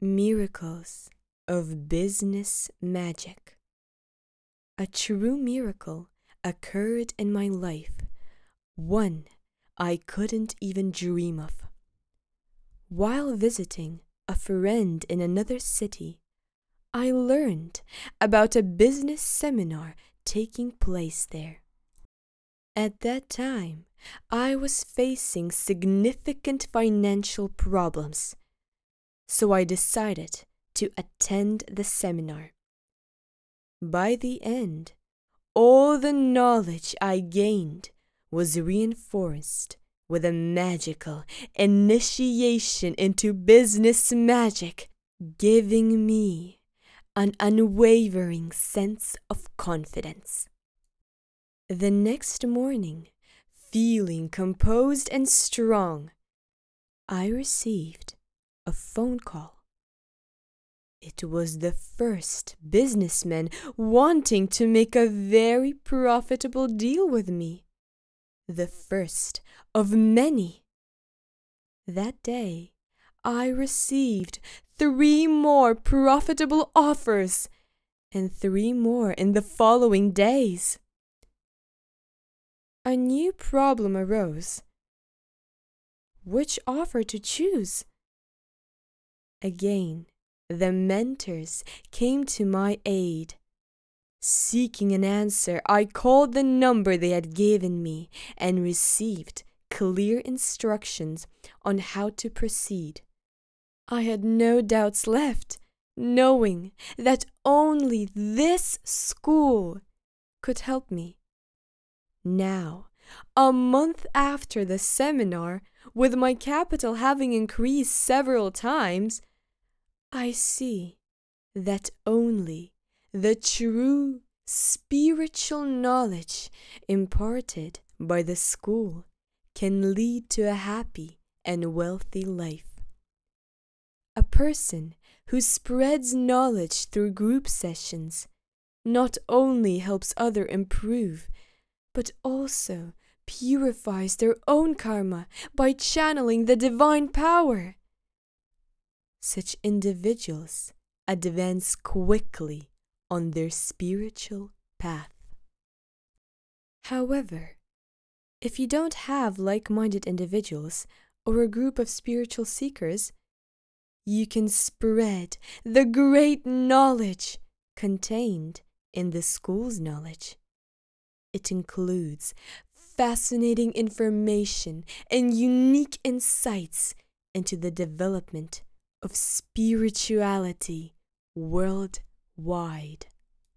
Miracles of Business Magic. A true miracle occurred in my life, one I couldn't even dream of. While visiting a friend in another city, I learned about a business seminar taking place there. At that time, I was facing significant financial problems, so I decided to attend the seminar. By the end, all the knowledge I gained was reinforced with a magical initiation into business magic, giving me an unwavering sense of confidence. The next morning, feeling composed and strong, I received a phone call. It was the first businessman wanting to make a very profitable deal with me. The first of many. That day, I received 3 more profitable offers and 3 more in the following days. A new problem arose. Which offer to choose? Again, the mentors came to my aid. Seeking an answer, I called the number they had given me and received clear instructions on how to proceed. I had no doubts left, knowing that only this school could help me. Now, a month after the seminar, with my capital having increased several times, I see that only the true spiritual knowledge imparted by the school can lead to a happy and wealthy life. A person who spreads knowledge through group sessions not only helps others improve, but also purifies their own karma by channeling the divine power. Such individuals advance quickly on their spiritual path. However, if you don't have like-minded individuals or a group of spiritual seekers, you can spread the great knowledge contained in the school's knowledge. It includes fascinating information and unique insights into the development of spirituality worldwide.